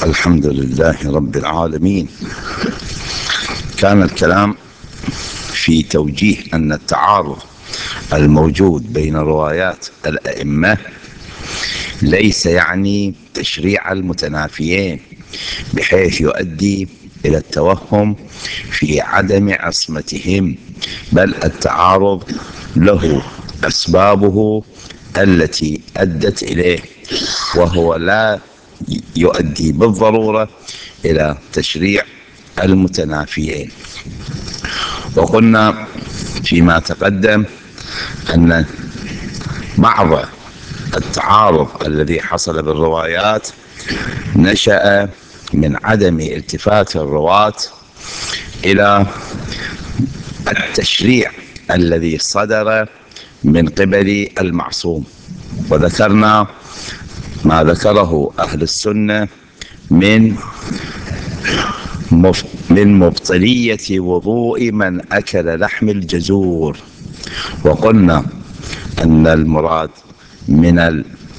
الحمد لله رب العالمين. كان الكلام في توجيه أن التعارض الموجود بين روايات الأئمة ليس يعني تشريع المتنافيين بحيث يؤدي إلى التوهم في عدم عصمتهم، بل التعارض له أسبابه التي أدت إليه، وهو لا يؤدي بالضرورة إلى تشريع المتنافيين. وقلنا فيما تقدم أن بعض التعارض الذي حصل بالروايات نشأ من عدم التفات الرواة إلى التشريع الذي صدر من قبل المعصوم، وذكرنا ما ذكره أهل السنة من مبطلية وضوء من أكل لحم الجزور. وقلنا أن المراد من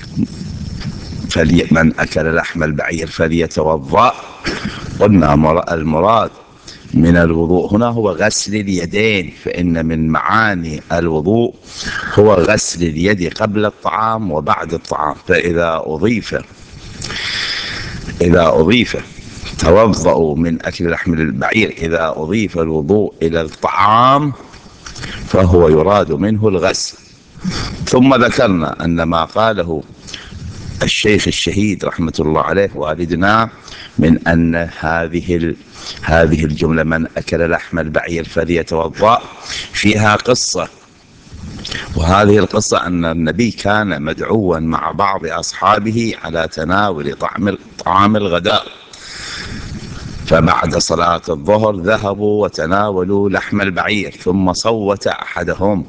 أكل لحم البعير فليتوضأ. قلنا المراد من الوضوء هنا هو غسل اليدين، فإن من معاني الوضوء هو غسل اليد قبل الطعام وبعد الطعام. فإذا أضيف توضأوا من أكل لحم البعير، إذا أضيف الوضوء إلى الطعام فهو يراد منه الغسل. ثم ذكرنا أن ما قاله الشيخ الشهيد رحمة الله عليه والدنا من أن هذه الجملة من أكل لحم البعير فليتوضأ فيها قصة، وهذه القصة أن النبي كان مدعوا مع بعض أصحابه على تناول طعام الغداء، فبعد صلاة الظهر ذهبوا وتناولوا لحم البعير، ثم صوت أحدهم،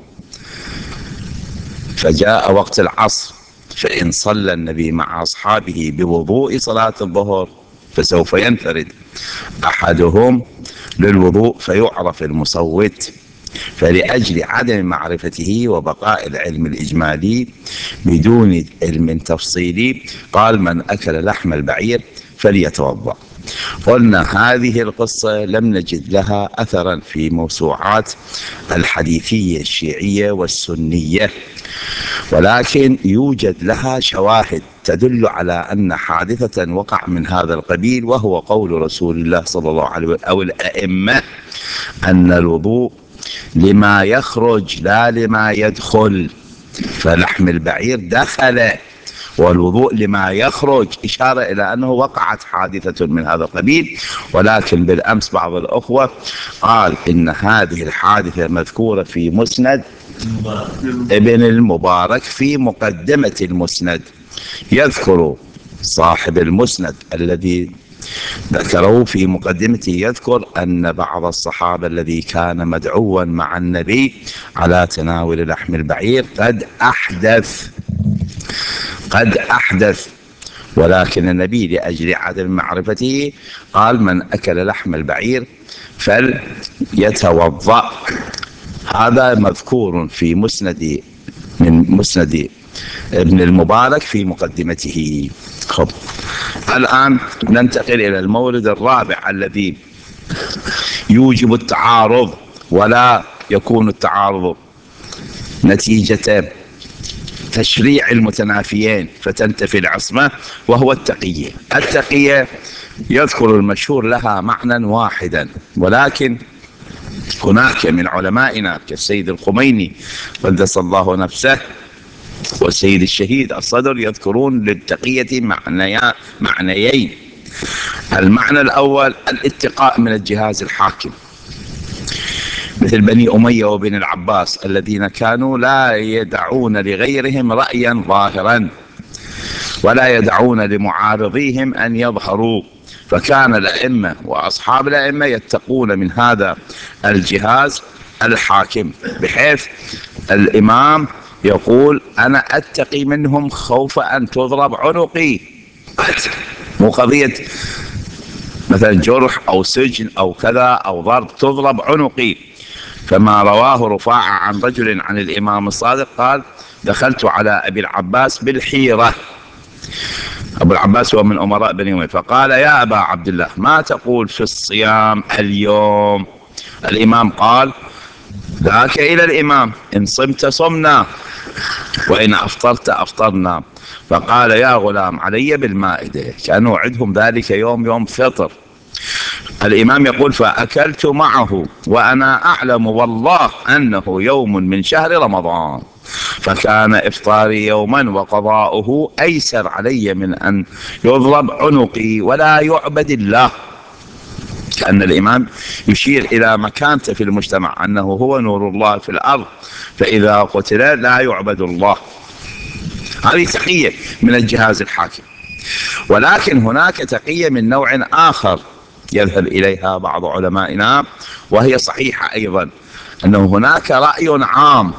فجاء وقت العصر، فإن صلى النبي مع أصحابه بوضوء صلاة الظهر فسوف ينفرد أحدهم للوضوء فيعرف المصوت. فلأجل عدم معرفته وبقاء العلم الإجمالي بدون علم تفصيلي قال من أكل لحم البعير فليتوضأ. قلنا هذه القصة لم نجد لها أثرا في موسوعات الحديثية الشيعية والسنية، ولكن يوجد لها شواهد تدل على أن حادثة وقع من هذا القبيل، وهو قول رسول الله صلى الله عليه وسلم أو الأئمة أن الوضوء لما يخرج لا لما يدخل، فلحم البعير دخل والوضوء لما يخرج، إشارة إلى أنه وقعت حادثة من هذا القبيل. ولكن بالأمس بعض الأخوة قال إن هذه الحادثة مذكورة في مسند ابن المبارك في مقدمة المسند. يذكر صاحب المسند الذي ذكره في مقدمته يذكر أن بعض الصحابة الذي كان مدعوا مع النبي على تناول لحم البعير قد أحدث، ولكن النبي لأجل عدم معرفته قال من أكل لحم البعير فليتوضأ. هذا مذكور في مسند ابن المبارك في مقدمته. الآن ننتقل إلى المورد الرابع الذي يوجب التعارض، ولا يكون التعارض نتيجة تشريع المتنافيين فتنتفي العصمة، وهو التقية. التقية يذكر المشهور لها معنى واحدا، ولكن هناك من علمائنا كالسيد الخميني قدس الله نفسه والسيد الشهيد الصدر يذكرون للتقية معنيين. المعنى الأول الاتقاء من الجهاز الحاكم، مثل بني أمية وبن العباس الذين كانوا لا يدعون لغيرهم رأيا ظاهرا ولا يدعون لمعارضيهم أن يظهروا، فكان الأئمة وأصحاب الأئمة يتقون من هذا الجهاز الحاكم، بحيث الإمام يقول أنا أتقي منهم خوف أن تضرب عنقي، مو قضية مثلا جرح أو سجن أو كذا أو ضرب، تضرب عنقي. فما رواه رفاعة عن رجل عن الإمام الصادق قال دخلت على أبي العباس بالحيرة، أبو العباس هو من أمراء بني أمية، فقال يا أبا عبد الله ما تقول في الصيام اليوم؟ الإمام قال ذاك إلى الإمام، إن صمت صمنا وإن أفطرت أفطرنا. فقال يا غلام علي بالمائدة، كأنه وعدهم ذلك يوم فطر. الإمام يقول فأكلت معه وأنا أعلم والله أنه يوم من شهر رمضان، فكان إفطاري يوما وقضاؤه أيسر علي من أن يضرب عنقي ولا يعبد الله. كأن الإمام يشير إلى مكانته في المجتمع، أنه هو نور الله في الأرض، فإذا قتل لا يعبد الله. هذه تقية من الجهاز الحاكم. ولكن هناك تقية من نوع آخر يذهب إليها بعض علمائنا، وهي صحيحة أيضا، أنه هناك رأي عام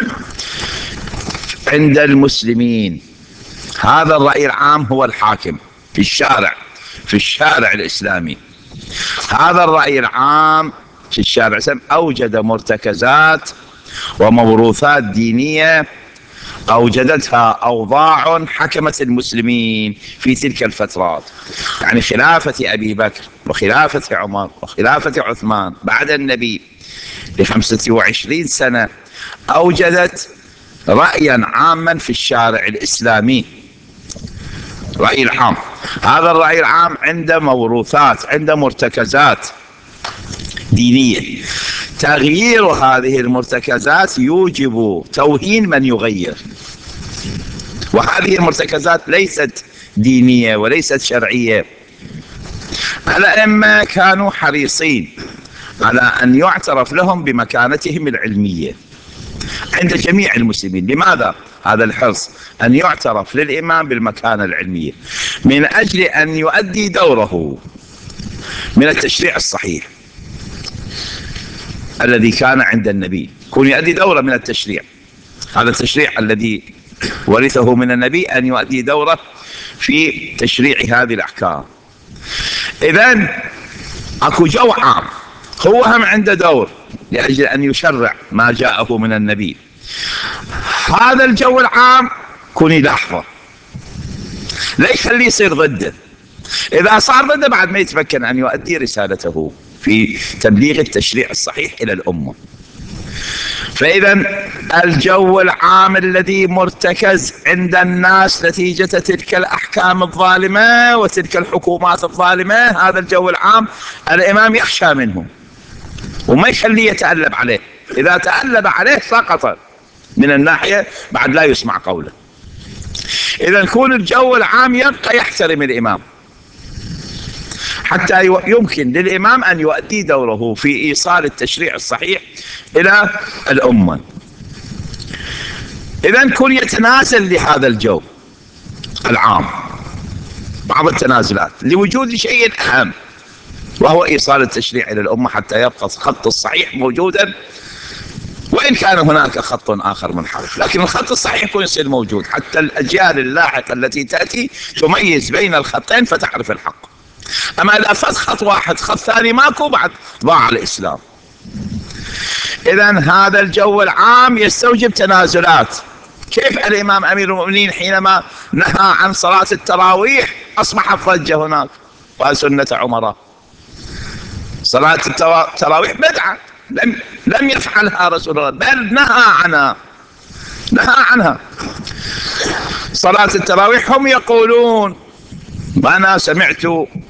عند المسلمين، هذا الرأي العام هو الحاكم في الشارع الإسلامي. هذا الرأي العام في الشارع الإسلامي أوجد مرتكزات وموروثات دينية أوجدتها أوضاع حكمت المسلمين في تلك الفترات. يعني خلافة أبي بكر وخلافة عمر وخلافة عثمان بعد النبي ب25 سنة أوجدت رأيا عاما في الشارع الإسلامي، رأي العام. هذا الرأي العام عنده موروثات، عنده مرتكزات دينية. تغيير هذه المرتكزات يوجب توهين من يغير، وهذه المرتكزات ليست دينية وليست شرعية. الأئمة كانوا حريصين على أن يعترف لهم بمكانتهم العلمية عند جميع المسلمين. لماذا هذا الحرص؟ أن يعترف للإمام بالمكانة العلمية من أجل أن يؤدي دوره من التشريع الصحيح الذي كان عند النبي، يكون يؤدي دوره من التشريع. هذا التشريع الذي ورثه من النبي أن يؤدي دوره في تشريع هذه الأحكام. إذن أكو جو عام هو هم عنده دور لأجل أن يشرع ما جاءه من النبي. هذا الجو العام كوني لحظة لا يخليه يصير ضده. إذا صار ضده بعد ما يتمكن أن يؤدي رسالته في تبليغ التشريع الصحيح إلى الأمة. فإذا الجو العام الذي مرتكز عند الناس نتيجة تلك الأحكام الظالمة وتلك الحكومات الظالمة، هذا الجو العام الإمام يخشى منه وما يخليه يتألب عليه. إذا تألب عليه سقط من الناحية بعد لا يسمع قوله. إذا يكون الجو العام يبقى يحترم الإمام حتى يمكن للإمام أن يؤدي دوره في إيصال التشريع الصحيح إلى الأمة. إذن كن يتنازل لهذا الجو العام بعض التنازلات لوجود شيء أهم، وهو إيصال التشريع إلى الأمة حتى يبقى الخط الصحيح موجودا، وإن كان هناك خط آخر منحرف، لكن الخط الصحيح يكون يصير موجود حتى الأجيال اللاحقة التي تأتي تميز بين الخطين فتعرف الحق. أما إذا فات خط واحد خط ثاني ماكو بعد ضاع الإسلام. إذن هذا الجو العام يستوجب تنازلات. كيف الإمام أمير المؤمنين حينما نهى عن صلاة التراويح أصبحت ضجة هناك وسنة عمر؟ صلاة التراويح بدعة لم يفعلها رسول الله بل نهى عنها. صلاة التراويح هم يقولون، وأنا سمعت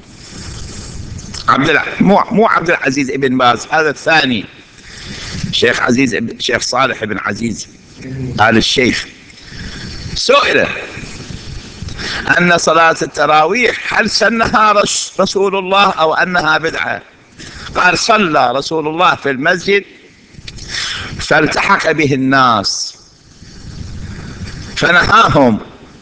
مو عبد العزيز ابن باز، هذا الثاني شيخ صالح بن عزيز آل الشيخ، سئل أن صلاة التراويح هل سنها رسول الله أو أنها بدعة؟ قال صلى رسول الله في المسجد فالتحق به الناس فنهاهم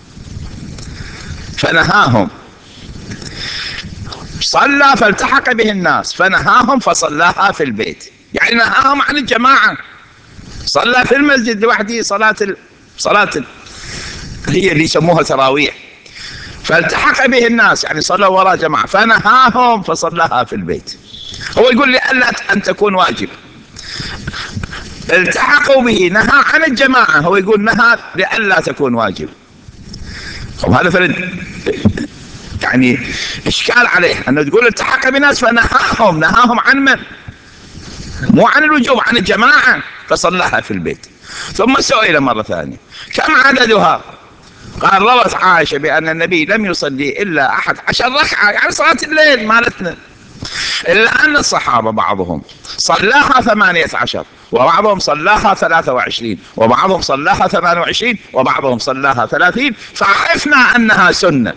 صلى فالتحق به الناس فنهاهم فصلاها في البيت، يعني نهاهم عن الجماعة. صلى في المسجد لوحده صلاة هي اللي يسموها تراويح، فالتحق به الناس يعني صلوا وراء جماعة فنهاهم فصلاها في البيت. هو يقول لألا أن تكون واجب، التحقوا به نهى عن الجماعة، هو يقول نهى لألا تكون واجب. وهذا فرد يعني إشكال عليه أنه تقول التحق بناس نهاهم عن من؟ مو عن الوجوب، عن الجماعة، فصلىها في البيت. ثم سئل مرة ثانية كم عددها؟ قال روت عائشة بأن النبي لم يصلي إلا 11 ركعة، يعني صلاة الليل مالتنا، إلا أن الصحابة بعضهم صلاها 18 وبعضهم صلاها 23 وبعضهم صلاها 28 وبعضهم صلاها 30، فعرفنا أنها سنة،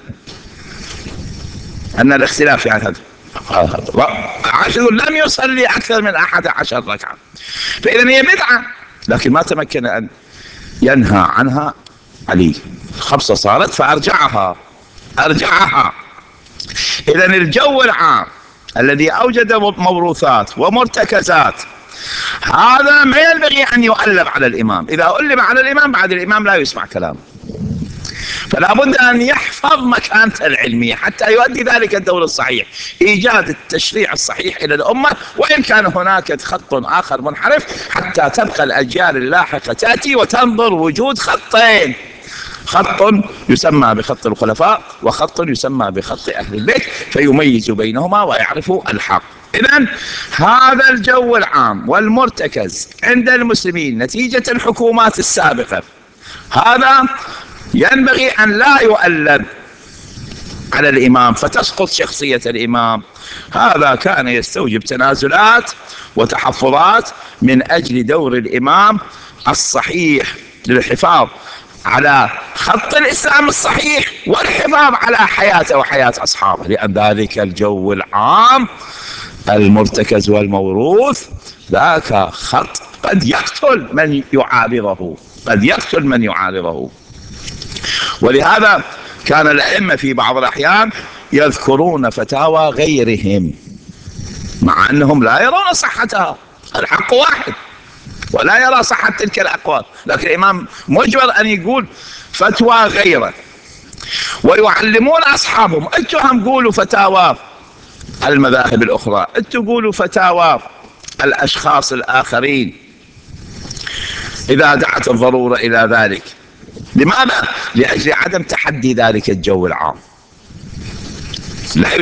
أن الاختلاف يعني هذا. عائشة لم يصلي أكثر من 11 ركعة، فإذا هي بدعة، لكن ما تمكن أن ينهى عنها علي. خبصة صارت فأرجعها. إذا الجو العام الذي أوجد موروثات ومرتكزات هذا ما ينبغي أن يؤلب على الإمام. إذا ألب على الإمام بعد الإمام لا يسمع كلامه، فلا بد أن يحفظ مكانته العلمية حتى يؤدي ذلك الدور الصحيح، إيجاد التشريع الصحيح إلى الأمة، وإن كان هناك خط آخر منحرف حتى تبقى الأجيال اللاحقة تأتي وتنظر وجود خطين، خط يسمى بخط الخلفاء وخط يسمى بخط أهل البيت، فيميز بينهما ويعرفوا الحق. إذن هذا الجو العام والمرتكز عند المسلمين نتيجة الحكومات السابقة، هذا ينبغي أن لا يؤلب على الإمام فتسقط شخصية الإمام. هذا كان يستوجب تنازلات وتحفظات من أجل دور الإمام الصحيح للحفاظ على خط الإسلام الصحيح والحفاظ على حياته وحياة أصحابه، لأن ذلك الجو العام المرتكز والموروث ذاك خط قد يقتل من يعارضه. ولهذا كان الأئمة في بعض الأحيان يذكرون فتاوى غيرهم مع أنهم لا يرون صحتها، الحق واحد ولا يرى صحة تلك الأقوال، لكن الإمام مجبر أن يقول فتوى غيره، ويعلمون أصحابهم أنتم هم قولوا فتاوى المذاهب الأخرى، أنتم قولوا فتاوى الأشخاص الآخرين إذا دعت الضرورة إلى ذلك. لماذا؟ لأجل عدم تحدي ذلك الجو العام، لا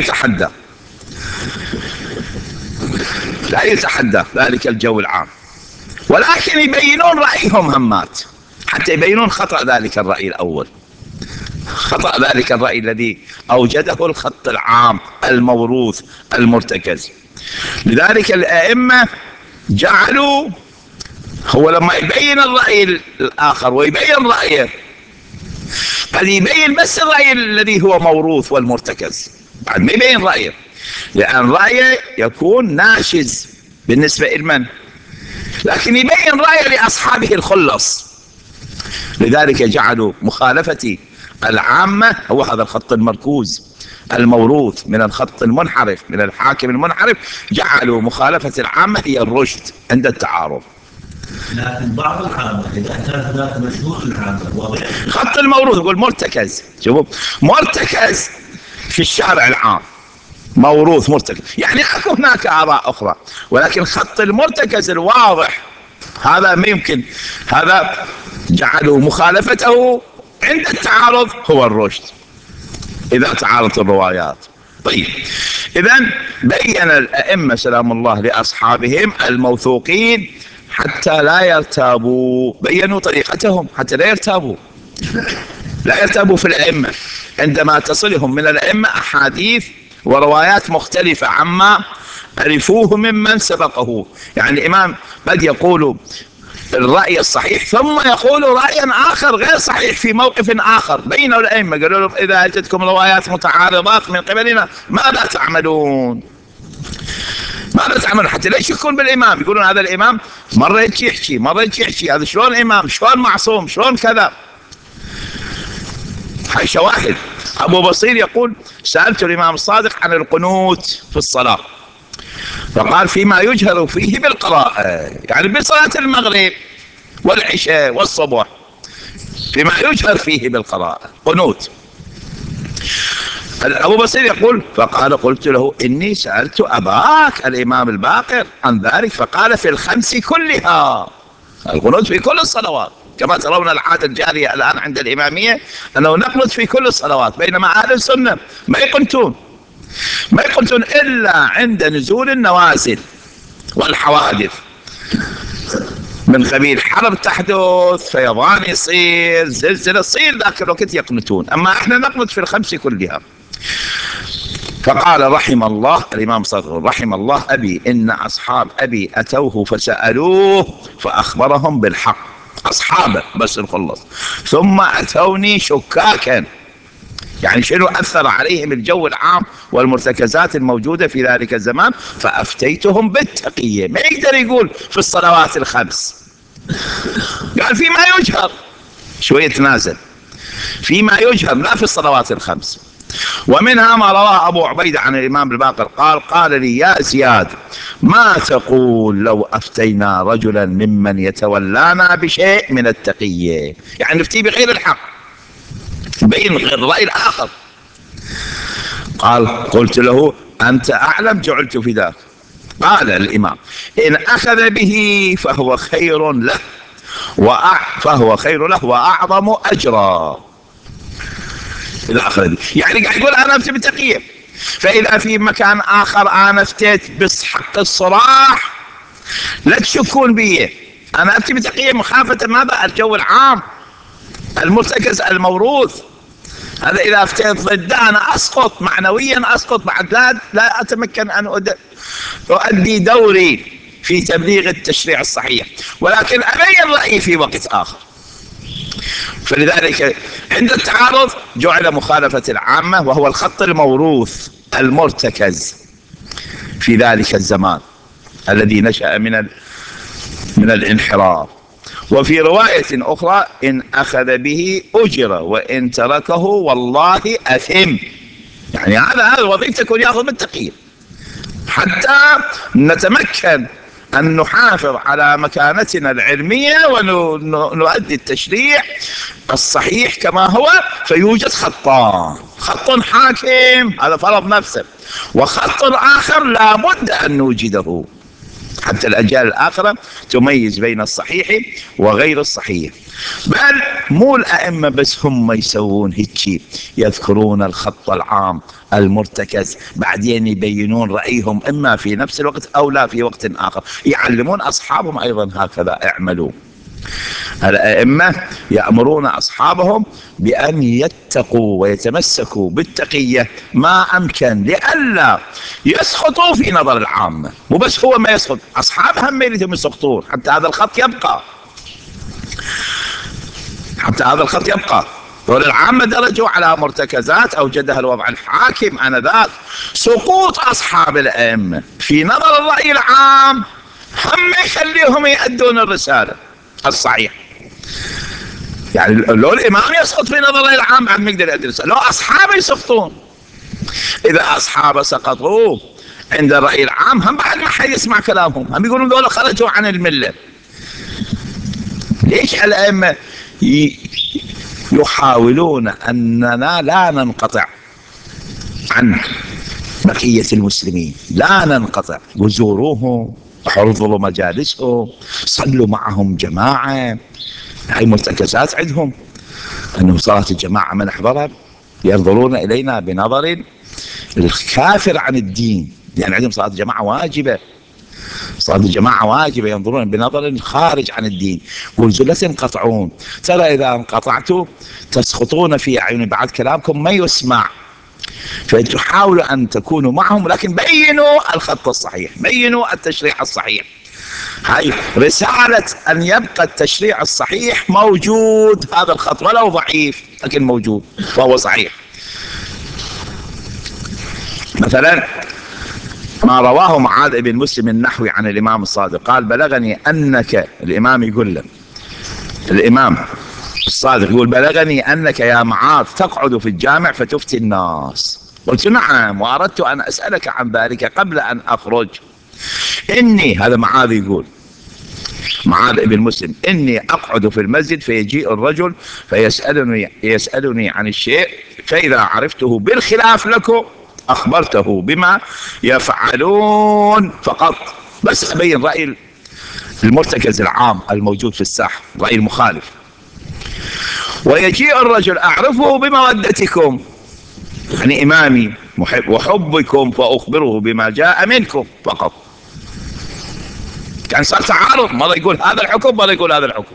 يتحدى ذلك الجو العام، ولكن يبينون رأيهم همات حتى يبينون خطأ ذلك الرأي الأول، خطأ ذلك الرأي الذي أوجده الخط العام الموروث المرتكز. لذلك الأئمة جعلوا هو لما يبين الرأي الآخر ويبين رأيه قد يبين بس الرأي الذي هو موروث والمرتكز، بعد ما يبين رأيه، لأن رأيه يكون ناشز بالنسبة لمن، لكن يبين رأيه لأصحابه الخلص. لذلك جعلوا مخالفة العامة هو هذا الخط المركوز الموروث من الخط المنحرف من الحاكم المنحرف، جعلوا مخالفة العامة هي الرشد عند التعارض. لكن بعض العامة إذا كان هناك مشهور العامة خط الموروث يقول مرتكز، شوفوا مرتكز في الشارع العام موروث مرتكز، يعني اكو هناك آراء أخرى، ولكن خط المرتكز الواضح هذا ما يمكن، هذا جعلوا مخالفته عند التعارض هو الرشد إذا تعارضت الروايات. طيب إذن بين الأئمة سلام الله لأصحابهم الموثوقين حتى لا يرتابوا، بينوا طريقتهم حتى لا يرتابوا في الأئمة عندما تصلهم من الأئمة أحاديث وروايات مختلفة عما عرفوه ممن سبقه. يعني الإمام قد يقول الرأي الصحيح ثم يقول رأيا آخر غير صحيح في موقف آخر، بينوا الأئمة قالوا لهم إذا أتتكم روايات متعارضات من قبلنا ماذا تعملون حتى لا يشكون بالإمام، يقولون هذا الإمام مرة يحكي مرة يحكي، هذا شلون إمام، شلون معصوم، شلون كذا. هاي شواهد. أبو بصير يقول سألت الإمام الصادق عن القنوت في الصلاة فقال فيما يجهر فيه بالقراءة، يعني بصلاة المغرب والعشاء والصبح فيما يجهر فيه بالقراءة قنوت. أبو بصير يقول فقال قلت له إني سألت أباك الإمام الباقر عن ذلك فقال في الخمس كلها، القنوت في كل الصلوات. كما ترون العادة الجارية الآن عند الإمامية أنه نقنط في كل الصلوات، بينما أهل السنة ما يقنطون إلا عند نزول النوازل والحوادث من قبيل حرب تحدث، فيضان يصير، زلزلة تصير، ذاك الوقت يقنطون. أما احنا نقنط في الخمس كلها. فقال رحم الله الإمام صدر رحم الله أبي إن أصحاب أبي أتوه فسألوه فأخبرهم بالحق، أصحابه بس نخلص، ثم أتوني شكاكا، يعني شنو أثر عليهم الجو العام والمرتكزات الموجودة في ذلك الزمان، فأفتيتهم بالتقية. ما يقدر يقول في الصلوات الخمس، قال فيما يجهر، شوية تنازل فيما يجهر لا في الصلوات الخمس. ومنها ما رواه أبو عبيدة عن الإمام الباقر قال لي يا زياد ما تقول لو أفتينا رجلا ممن يتولانا بشيء من التقية، يعني نفتي بغير الحق، بين غير الرأي الآخر. قلت له أنت أعلم جعلت في ذاك. قال الإمام إن أخذ به فهو خير له وأعظم أجرا. إذا أخذ به يعني قاعد يقول أنا أفتي بالتقية، فإذا في مكان آخر أنا افتيت بحق الصراح لا تشكون بي، أنا أفتي بالتقية مخافة ماذا؟ الجو العام المرتكز الموروث. هذا إذا افتيت ضده أنا أسقط معنويا، أسقط بعد، لا أتمكن أن أؤدي دوري في تبليغ التشريع الصحيح، ولكن أبين رأيي في وقت آخر. فلذلك عند التعارض جعل مخالفة العامة، وهو الخط الموروث المرتكز في ذلك الزمان الذي نشأ من الانحراف. وفي رواية أخرى إن أخذ به أجر وإن تركه والله أثم، يعني هذا وظيفتك يأخذ بالتقية حتى نتمكن أن نحافظ على مكانتنا العلمية ونؤدي التشريع الصحيح كما هو. فيوجد خطان، خط حاكم هذا فرض نفسه، وخط آخر لا بد أن نوجده حتى الأجيال الآخرة تميز بين الصحيح وغير الصحيح. بل مو الأئمة بس هم يسوون هيك، يذكرون الخط العام المرتكز، بعدين يبينون رأيهم إما في نفس الوقت أو لا في وقت آخر، يعلمون أصحابهم أيضا هكذا اعملوا. الأئمة يأمرون أصحابهم بأن يتقوا ويتمسكوا بالتقية ما أمكن لئلا يسقطوا في نظر العامة. مو بس هو ما يسقط، أصحابهم هم يريدون يسقطون حتى هذا الخط يبقى. والعامة درجوا على مرتكزات أوجدها الوضع الحاكم آنذاك. سقوط أصحاب الأئمة في نظر الرأي العام هم يخليهم يؤدون الرسالة الصحيح. يعني لو الإمام يسقط في نظر الرأي العام بعد ما يقدر يؤدي الرسالة، لو أصحابه يسقطون. إذا أصحابه سقطوا عند الرأي العام هم بعد ما حد يسمع كلامهم، هم يقولون دول خرجوا عن الملة. ليش الأئمة يحاولون أننا لا ننقطع عن بقية المسلمين، لا ننقطع، وزوروهم، احضروا مجالسهم، صلوا معهم جماعة. هاي مرتكزات عندهم أنه صلاة الجماعة من أحضرها ينظرون إلينا بنظر الكافر عن الدين، لأن عندهم صلاة الجماعة واجبة، ينظرون بنظر خارج عن الدين. قلت لا تنقطعون، ترى إذا انقطعتوا تسقطون في أعين، بعد كلامكم ما يسمع، فتحاولوا أن تكونوا معهم، لكن بينوا الخط الصحيح، بينوا التشريع الصحيح. هاي رسالة أن يبقى التشريع الصحيح موجود، هذا الخط ولو ضعيف لكن موجود فهو صحيح. مثلا ما رواه معاذ بن مسلم النحوي عن الإمام الصادق قال بلغني أنك، الإمام يقول له، الإمام الصادق يقول بلغني أنك يا معاذ تقعد في الجامع فتفتي الناس. قلت نعم، وأردت أن أسألك عن ذلك قبل أن أخرج. إني، هذا معاذ يقول، معاذ بن مسلم، إني أقعد في المسجد فيجيء الرجل فيسألني عن الشيء، فإذا عرفته بالخلاف لكم أخبرته بما يفعلون فقط، بس أبين رأي المرتكز العام الموجود في الساحة، رأي المخالف. ويجيء الرجل أعرفه بمودتكم، يعني إمامي محب وحبكم، فأخبره بما جاء منكم فقط. كان صار تعارض، مرة يقول هذا الحكم مرة يقول هذا الحكم.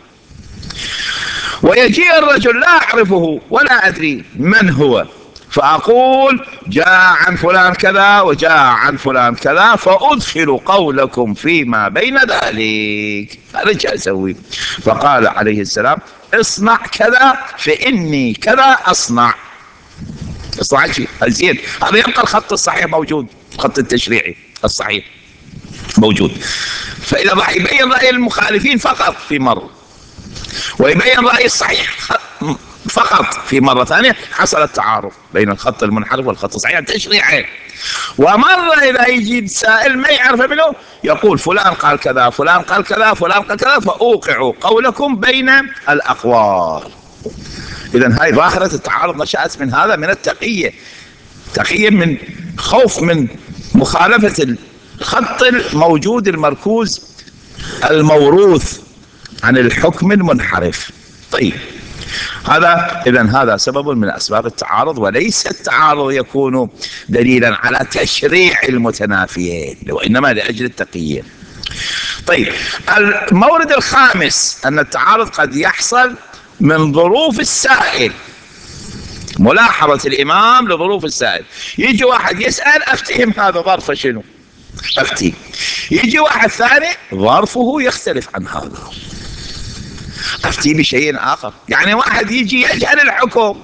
ويجيء الرجل لا أعرفه ولا أدري من هو، فأقول جاء عن فلان كذا وجاء عن فلان كذا، فأدخل قولكم فيما بين ذلك. هذا جاء أسوي. فقال عليه السلام اصنع كذا فإني كذا أصنع. اصنع شيء زين. هذا يبقى الخط الصحيح موجود، الخط التشريعي الصحيح موجود. فإذا راح يبين رأي المخالفين فقط في مرة، ويبين رأي الصحيح فقط في مرة ثانية، حصل التعارض بين الخط المنحرف والخط الصحيح تشريعين. ومرة إذا يجي سائل ما يعرف منه يقول فلان قال كذا فلان قال كذا فلان قال كذا، فأوقع قولكم بين الأقوال. إذن هاي ظاهرة التعارض نشأت من هذا، من التقية، تقية من خوف من مخالفة الخط الموجود المركوز الموروث عن الحكم المنحرف. طيب هذا سبب من أسباب التعارض، وليس التعارض يكون دليلا على تشريع المتنافيين، وإنما لأجل التقية. طيب المورد الخامس أن التعارض قد يحصل من ظروف السائل. ملاحظة الإمام لظروف السائل. يجي واحد يسأل أفتهم هذا ظرفه شنو، أفتي. يجي واحد ثاني ظرفه يختلف عن هذا، أفتي بشيء آخر. يعني واحد يجي يجهل الحكم،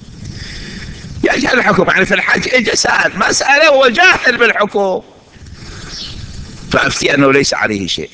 يعني في الحج اجى سأل مسألة هو جاهل بالحكم، فأفتي أنه ليس عليه شيء.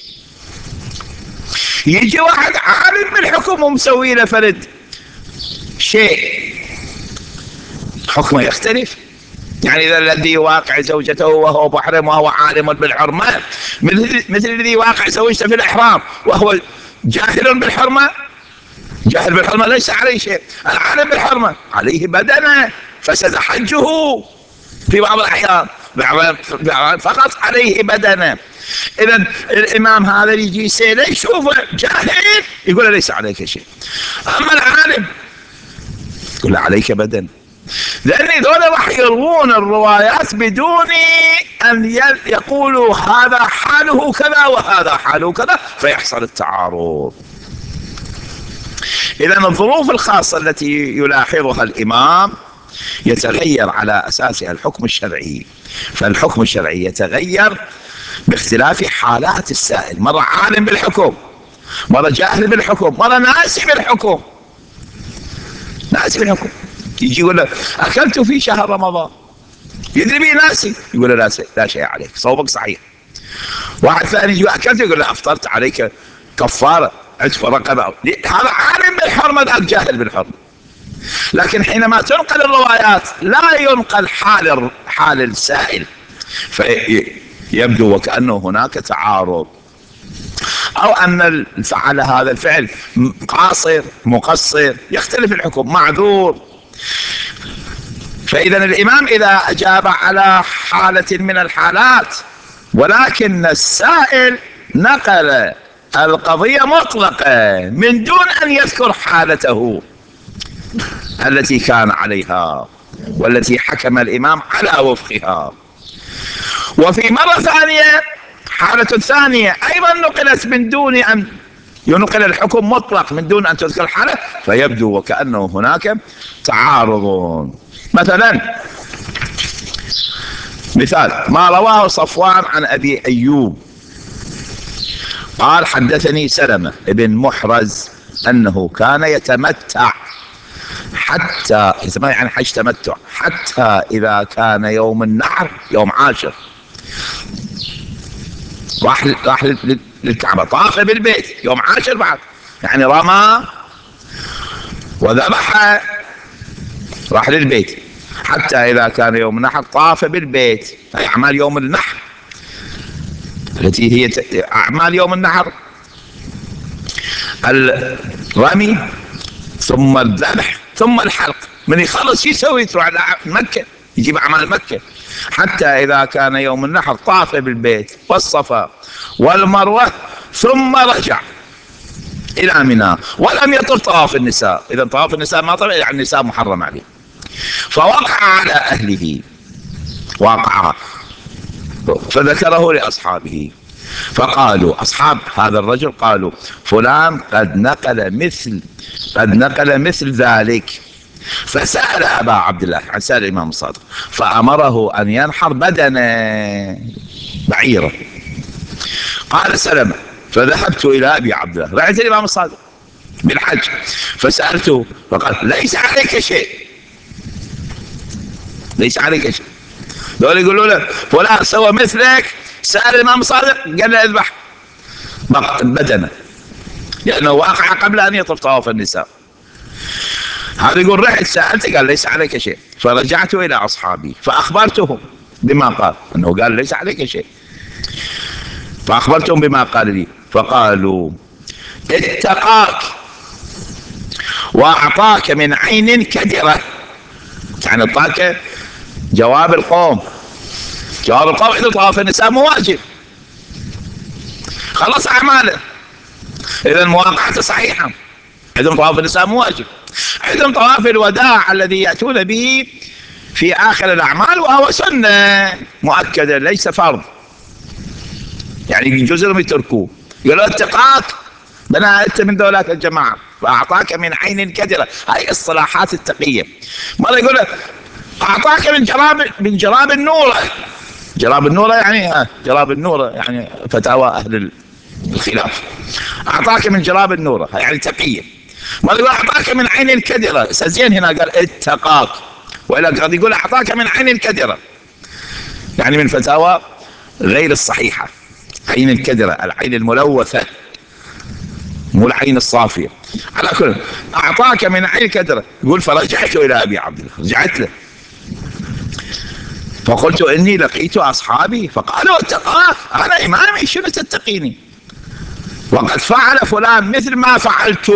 يجي واحد عالم بالحكم ومسوي له فرد شيء، حكمه يختلف. يعني إذا الذي يواقع زوجته وهو محرم وهو عالم بالحرمة مثل الذي يواقع زوجته في الإحرام وهو جاهل بالحرمة، جاهل بالحرمة ليس عليه شيء. العالم بالحرمة عليه بدنه، فسد حجه في بعض الأحيان، فقط عليه بدنه. إذا الإمام هذا يجي يسأله يشوفه جاهل يقول ليس عليك شيء. أما العالم يقول له عليك بدن، لأن دول راح يروون الروايات بدون أن يقولوا هذا حاله كذا وهذا حاله كذا، فيحصل التعارض. إذا الظروف الخاصة التي يلاحظها الإمام يتغير على أساسها الحكم الشرعي. فالحكم الشرعي يتغير باختلاف حالات السائل، مرة عالم بالحكم، مرة جاهل بالحكم، مرة ناسي بالحكم. يجي يقول له أكلت في شهر رمضان، يدري به ناسي، يقول له لا شيء عليك، صوبك صحيح. واحد ثاني يجي أكلت، يقول له أفطرت عليك كفارة عتق رقبة. هذا عالم بالحرمة، ذاك جاهل بالحرمة. لكن حينما تنقل الروايات لا ينقل حال السائل، فيبدو وكأنه هناك تعارض، أو أن الفعل هذا الفعل قاصر مقصر، يختلف الحكم، معذور. فإذا الإمام إذا أجاب على حالة من الحالات ولكن السائل نقل القضية مطلقة من دون أن يذكر حالته التي كان عليها والتي حكم الإمام على وفقها، وفي مرة ثانية حالة ثانية أيضا نقلت من دون أن ينقل الحكم مطلق من دون أن تذكر الحالة، فيبدو وكأنه هناك تعارض. مثلا مثال ما رواه صفوان عن أبي أيوب قال حدثني سلمة بن محرز أنه كان يتمتع حتى، يعني حج تمتع، حتى إذا كان يوم النحر يوم عاشر راح للكعبة، طاف بالبيت يوم عاشر بعد، يعني رمى وذبح راح للبيت، حتى إذا كان يوم النحر طاف بالبيت. هي أعمال يوم النحر التي هي أعمال يوم النحر، الرمي ثم الذبح ثم الحلق. من يخلص يسوي يروح على مكة يجيب أعمال مكة، حتى إذا كان يوم النحر طاف بالبيت والصفا والمروة ثم رجع. إلى منى ولم يطف طواف النساء. إذا طواف النساء ما طلع، يعني النساء محرم عليه. فوقع على أهله، وقع، فذكره لأصحابه، فقالوا أصحاب هذا الرجل قالوا فلان قد نقل مثل ذلك. فسأل أبا عبد الله، عن سأل الإمام الصادق، فأمره أن ينحر بدنه بعيرة. قال سلمة فذهبت إلى أبي عبد الله، رأيت الإمام الصادق بالحج، فسألته فقال ليس عليك شيء، ليس عليك شيء. دول يقولوا له فلان سوى مثلك، سأل الإمام الصادق قال له اذبح بدنه، لأنه واقع قبل أن يطف طواف النساء. هذا يقول رحت سألت قال ليس عليك شيء. فرجعت إلى أصحابي فأخبرتهم بما قال، أنه قال ليس عليك شيء. فأخبرتهم بما قال لي، فقالوا اتقاك وأعطاك من عين كدرة. يعني أعطاك جواب القوم، جواب القوم إذا طواف النساء مو واجب، خلص أعماله، إذا مواقعته صحيحة. عندهم طواف النساء مو واجب، عندهم طواف الوداع الذي يأتون به في آخر الأعمال، وهو سنة مؤكدة ليس فرض، يعني يجوز لهم يتركوه. يقولوا اتقاك بنا أنت من ذولاك الجماعة، فأعطاك من عين كدرة. هاي الصلاحات التقية. مرة يقول أعطاك من جراب النورة. جراب النورة يعني جراب النورة يعني فتاوى أهل الخلاف. أعطاك من جراب النورة يعني تقية. مرة يقول أعطاك من عين الكدرة، زين هنا قال اتقاك، وإلا قد يقول أعطاك من عين الكدرة، يعني من فتاوى غير الصحيحة. عين الكدرة العين الملوثة، مو العين الصافية. على كل أعطاك من عين الكدرة. يقول فرجعت إلى أبي عبد الله، رجعت له فقلت إني لقيت أصحابي فقالوا اتقاك، أنا إمامي شنو تتقيني، وقد فعل فلان مثل ما فعلت.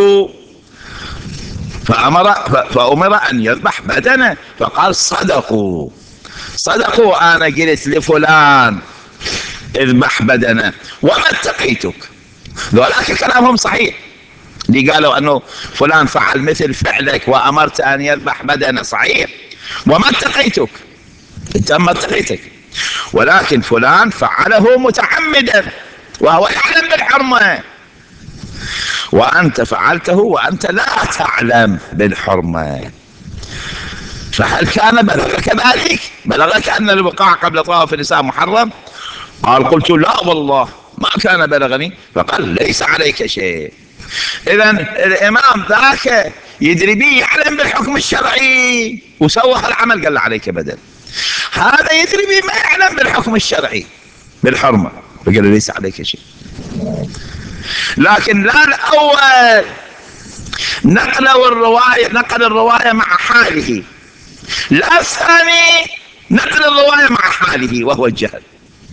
فأمر أن يذبح بدنه. فقال صدقوا أنا قلت لفلان اذبح بدنه وما اتقيتك. ذولاك كلامهم صحيح، اللي قالوا أنه فلان فعل مثل فعلك وأمرت أن يذبح بدنه صحيح، وما اتقيتك، انت ما اتقيتك، ولكن فلان فعله متعمدا وهو يعلم بالحرمة، وأنت فعلته وأنت لا تعلم بالحرمة. فهل كان بلغك ذلك؟ بلغك أن الوقاع قبل طواف النساء محرم؟ قال قلت لا والله ما كان بلغني. فقال ليس عليك شيء. إذن الإمام ذاك يدري به، يعلم بالحكم الشرعي وسوى العمل، قال عليك بدل. هذا يدري به ما يعلم بالحكم الشرعي بالحرمة، فقال ليس عليك شيء. لكن لا الأول نقل الرواية مع حاله، لا الثاني نقل الرواية مع حاله وهو الجهل.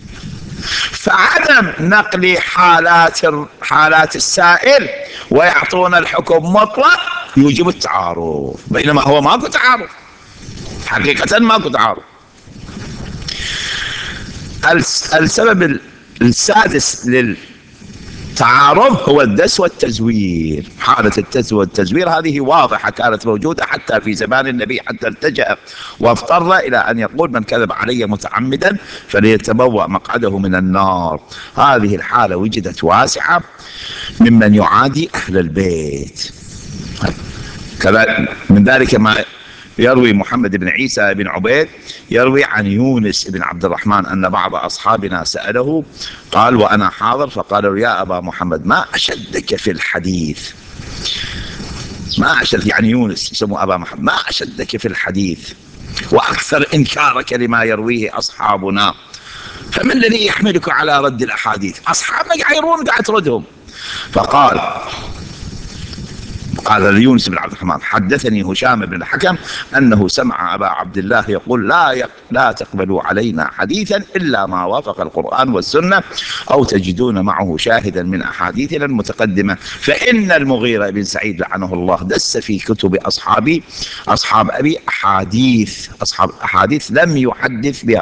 فعدم نقل حالات السائل ويعطون الحكم مطلق يوجب التعارض، بينما هو ماكو تعارض، حقيقة ماكو تعارض. السبب السادس للتعارض هو الدس والتزوير. حالة الدس والتزوير هذه واضحة، كانت موجودة حتى في زمان النبي، حتى التجأ واضطر إلى أن يقول من كذب علي متعمدا فليتبوأ مقعده من النار. هذه الحالة وجدت واسعة ممن يعادي أهل البيت. من ذلك ما يروي محمد بن عيسى بن عبيد يروي عن يونس بن عبد الرحمن أن بعض أصحابنا سأله قال وأنا حاضر، فقال له يا أبا محمد ما أشدك في الحديث، ما أشد، يعني يونس يسمى أبا محمد، ما أشدك في الحديث وأكثر إنكارك لما يرويه أصحابنا، فما الذي يحملك على رد الأحاديث؟ أصحابنا قاعد يروون قاعد تردهم. قال ليونس بن عبد الرحمن حدثني هشام بن الحكم أنه سمع أبا عبد الله يقول لا تقبلوا علينا حديثا إلا ما وافق القرآن والسنة أو تجدون معه شاهدا من أحاديثنا المتقدمة، فإن المغيرة بن سعيد لعنه الله دس في كتب أصحاب أبي أحاديث لم يحدث بها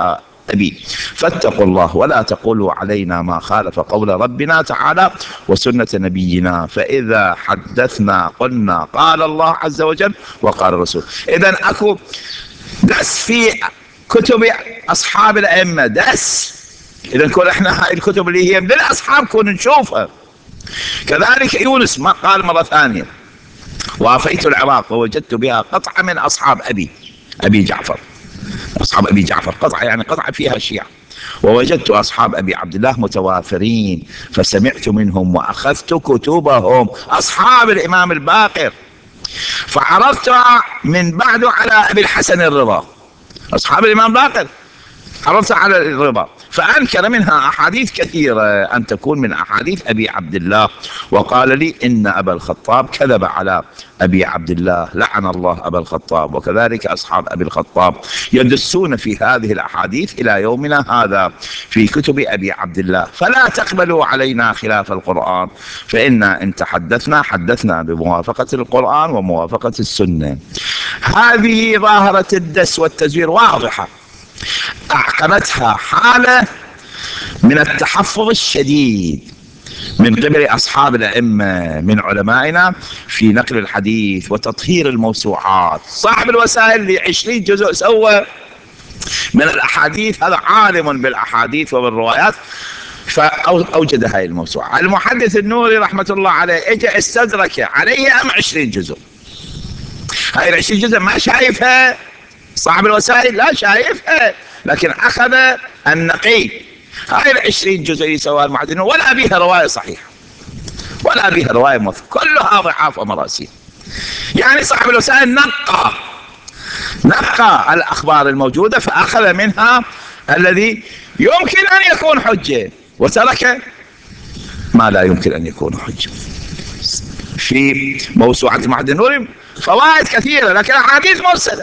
أبي. فاتقوا الله ولا تقولوا علينا ما خالف قول ربنا تعالى وسنة نبينا، فإذا حدثنا قلنا قال الله عز وجل وقال الرسول. إذن أكو دس في كتب أصحاب الأئمة، دس. إذن كل إحنا هاي الكتب اللي هي للأصحاب كون نشوفها. كذلك يونس ما قال مرة ثانية وافيت العراق ووجدت بها قطعة من أصحاب أبي جعفر، أصحاب أبي جعفر قطعة يعني قطعة فيها الشيعة، ووجدت أصحاب أبي عبد الله متوافرين فسمعت منهم وأخذت كتبهم، أصحاب الإمام الباقر، فعرضتها من بعد على أبي الحسن الرضا، أصحاب الإمام الباقر عرضتها على الرضا، فأنكر منها أحاديث كثيرة أن تكون من أحاديث أبي عبد الله، وقال لي إن أبا الخطاب كذب على أبي عبد الله، لعن الله أبا الخطاب. وكذلك أصحاب أبي الخطاب يدسون في هذه الأحاديث إلى يومنا هذا في كتب أبي عبد الله. فلا تقبلوا علينا خلاف القرآن، فإنا إن حدثنا بموافقة القرآن وموافقة السنة. هذه ظاهرة الدس والتزوير واضحة، أعقبتها حالة من التحفظ الشديد من قبل أصحاب الأئمة من علمائنا في نقل الحديث وتطهير الموسوعات. صاحب الوسائل اللي 20 جزء سوى من الأحاديث، هذا عالم بالأحاديث وبالروايات، فأوجد هاي الموسوعة. المحدث النوري رحمة الله عليه اجى استدرك عليه 20 جزء، هاي 20 جزء ما شايفها صاحب الوسائل، لا شايفها، لكن أخذ النقي. هاي 20 جزء اللي سواها المحدث ولا بها رواية صحيحة ولا بها رواية موثوقة، كلها ضعاف ومراسيل. يعني صاحب الوسائل نقى الأخبار الموجودة فأخذ منها الذي يمكن أن يكون حجة وترك ما لا يمكن أن يكون حجة. في موسوعة المحدث النوري فوائد كثيرة لكن أحاديث مرسلة،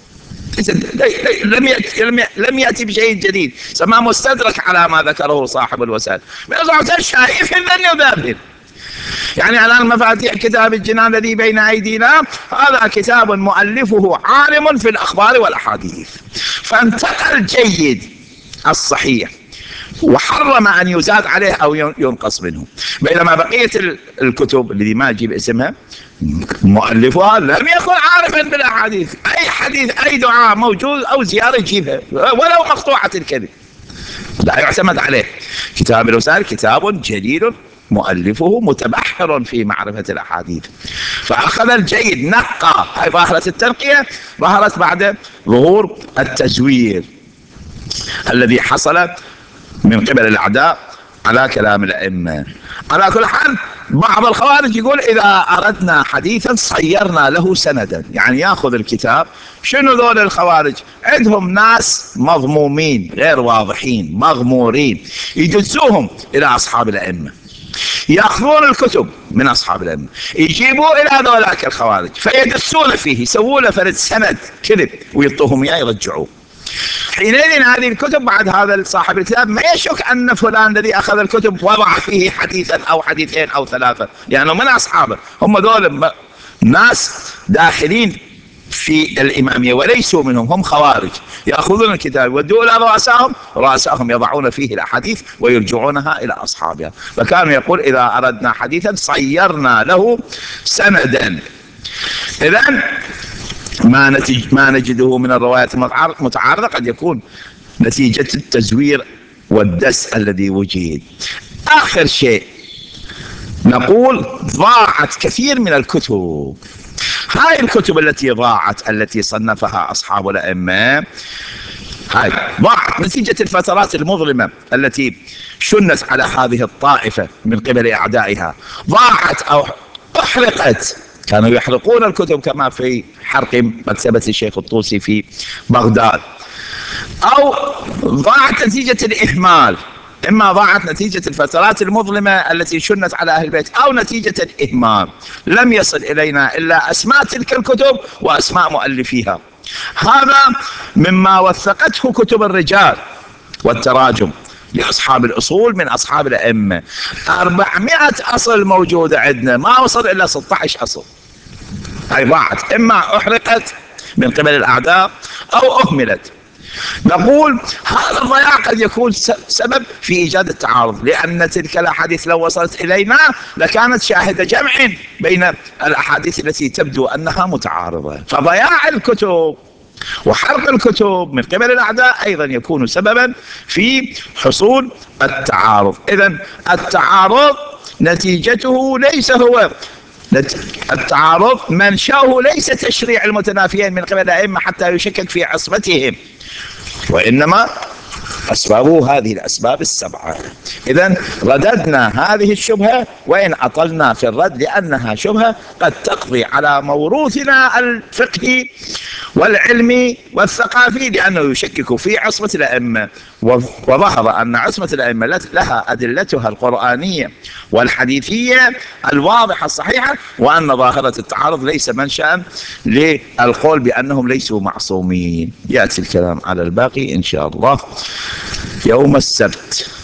لم يأتي بشيء جديد، سماه مستدرك على ما ذكره صاحب الوسائل. شايف الذن يذابذب. يعني الآن مفاتيح كتاب الجنان الذي بين أيدينا هذا كتاب مؤلفه عالم في الأخبار والأحاديث، فانتقل جيد الصحيح وحرم أن يزاد عليه أو ينقص منه، بينما بقية الكتب الذي ما أجيب اسمها مؤلفها لم يكن عارفا بالأحاديث، أي حديث أي دعاء موجود أو زيارة يجيبها ولو مقطوعة الكذب لا يعتمد عليه. كتاب الوسائل كتاب جليل مؤلفه متبحر في معرفة الأحاديث، فأخذ الجيد نقى. هاي ظاهرة التنقية ظهرت بعد ظهور التزوير الذي حصل من قبل الأعداء على كلام الأئمة. على كل حال بعض الخوارج يقول إذا أردنا حديثا صيرنا له سندا، يعني يأخذ الكتاب. شنو ذول الخوارج؟ عندهم ناس مضمومين غير واضحين مغمورين يدسوهم إلى أصحاب الأئمة، يأخذون الكتب من أصحاب الأئمة يجيبوا إلى ذولاك الخوارج فيدسون فيه، يسوون له فرد سند كذب ويعطوهم إياه يرجعوه. حينئذ هذه الكتب بعد هذا صاحب الكتاب ما يشك أن فلان الذي أخذ الكتب وضع فيه حديثا أو حديثين أو ثلاثة، لأنه من أصحابه هم ذول ناس داخلين في الإمامية وليسوا منهم، هم خوارج يأخذون الكتاب يودوا إلى رؤسائهم يضعون فيه الأحاديث ويرجعونها إلى أصحابها. فكانوا يقول إذا أردنا حديثا صيرنا له سندا. إذن ما نجده من الروايات المتعارضة قد يكون نتيجة التزوير والدس الذي وجد. آخر شيء نقول ضاعت كثير من الكتب. هاي الكتب التي ضاعت التي صنفها أصحاب الأئمة هاي ضاعت نتيجة الفترات المظلمة التي شنت على هذه الطائفة من قبل أعدائها، ضاعت أو أحرقت. كانوا يحرقون الكتب كما في حرق مكتبة الشيخ الطوسي في بغداد، أو ضاعت نتيجة الإهمال، إما ضاعت نتيجة الفترات المظلمة التي شنت على أهل البيت أو نتيجة الإهمال. لم يصل إلينا إلا أسماء تلك الكتب وأسماء مؤلفيها. هذا مما وثقته كتب الرجال والتراجم لأصحاب الأصول من أصحاب الأئمة. 400 أصل موجودة عندنا، ما وصل إلا 16 أصل. هاي ضاعت، إما أحرقت من قبل الأعداء أو أهملت. نقول هذا الضياع قد يكون سبب في إيجاد التعارض، لأن تلك الأحاديث لو وصلت إلينا لكانت شاهدة جمع بين الأحاديث التي تبدو أنها متعارضة. فضياع الكتب وحرق الكتب من قبل الأعداء أيضا يكون سببا في حصول التعارض. إذن التعارض نتيجته ليس هو التعارض منشأه ليس تشريع المتنافيين من قبل الأئمة حتى يشكك في عصمتهم، وإنما أسبابه هذه الأسباب السبعة. إذن رددنا هذه الشبهة، وإن أطلنا في الرد لأنها شبهة قد تقضي على موروثنا الفقهي والعلمي والثقافي، لأنه يشكك في عصمة الأئمة، وظهر أن عصمة الأئمة لها أدلتها القرآنية والحديثية الواضحة الصحيحة، وأن ظاهرة التعارض ليس منشأ للقول بأنهم ليسوا معصومين. يأتي الكلام على الباقي إن شاء الله يوم السبت.